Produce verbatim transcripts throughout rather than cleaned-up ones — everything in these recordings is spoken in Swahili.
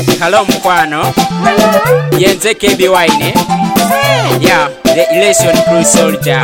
Hello Mkwano. Yenze K B Wine. Yeah, the Elation Crew Soldier.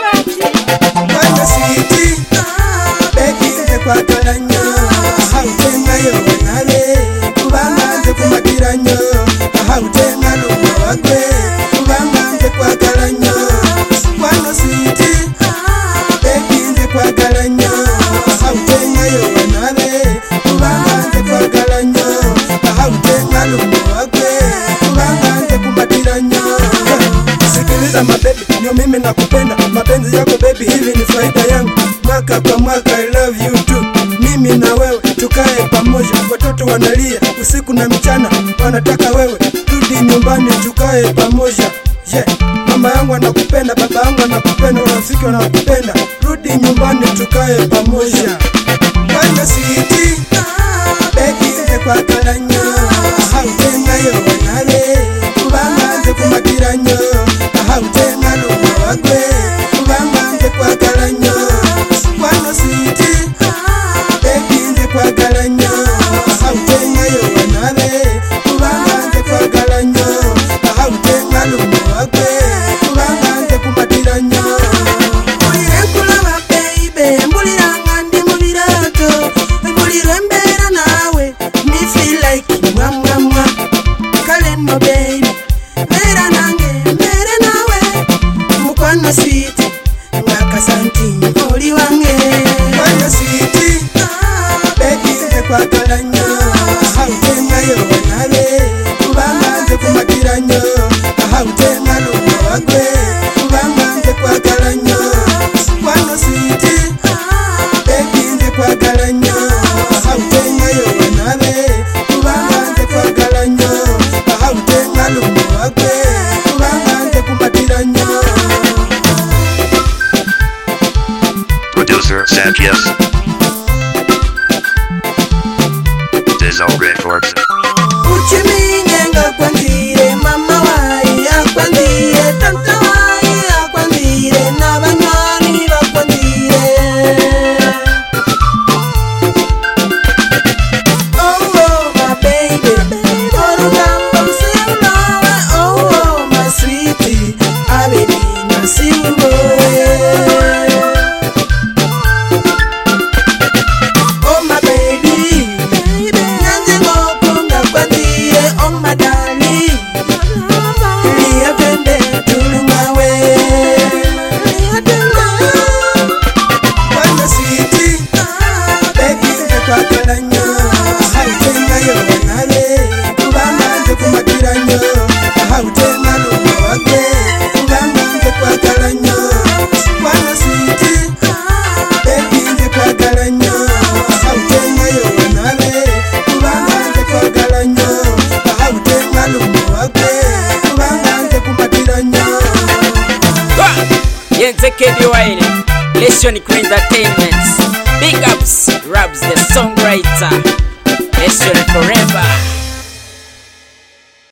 Mwana sweetie, beki nze kwa kalanyo. Hautenga yo nale, kubanga nze kumakira nyo. Hautenga lumba wakwe, kubanga nze kwa kalanyo. Mwana sweetie, beki nze kwa kalanyo. Hautenga yo nale, kubanga nze kwa kalanyo. Hautenga lumba wakwe, kubanga nze kumakira nyo. Sikiliza mabebi, ndio mimi nakupenda. Mapenzi yako baby, hili ni faida yangu. Mwaka kwa mwaka I love you too. Mimi na wewe tukae pamoja. Watoto wanalia usiku na mchana, wanataka wewe rudi nyumbani tukae pamoja. Yeah, mama yangu anakupenda, baba yangu anakupenda, rafiki wanakupenda. Rudi nyumbani tukae pamoja. Mwana sweetie, beki nze kwa kalanyo. Hautenga yo nale, kubanga nze kumakira nyo. Hautenga lumba wakwe, kubanga nze kwa kalanyo. Mwana sweetie, beki nze kwa kalanyo. Hautenga yo nale, kubanga nze kwa kalanyo. Hautenga lumba wakwe, kubanga nze kumakira nyo. Mbulire nkulaba baby, mbulira nga ndi mu birato. Mbulire mbeera naawe, me feel like mwa mwa mwa. Kale nno baby, mbeera nange mbeere naawe. Mukwano sweetie, ng'akasanti oli wange. Mwana sweetie, beki nze kwa kalanyo. Hautenga yo nale, kubanga nze kumakira nyo. Hautenga lumba wakwe, kubanga nze kwa kalanyo. Mwana sweetie, beki nze kwa kalanyo. Hautenga yo nale, kubanga nze kwa kalanyo. Hautenga lumba wakwe, kubanga nze kumakira nyo. Producer said yes. Dizzle Records. Uchiminye nga kwandire, mama wayi akwandire, tanta wayi akwandire, n'abanywanyi bakwandire. Oh oh my baby, olugamba lusirulowe. Oh oh my sweetie, abiri nasirulowe. Oh my baby, nyanze ngoko ngakwandire. Oh my darling, liya twende tulungawe. Liya twende. Mwana sweetie, beki nze kwa kalanyo. Hautenga yo nale, kubanga nze kumakira nyo. Hautenga lumba wakwe, kubanga nze kwa kalanyo. Mwana sweetie, beki nze kwa kalanyo. Hautenga yo nale, kubanga nze kwa kalanyo. Hautenga lumba wakwe, kubanga nze kumakira nyo. Yenze K B Wine. Elation Crew Entertainment. Big ups, Rabs the songwriter. Elation forever.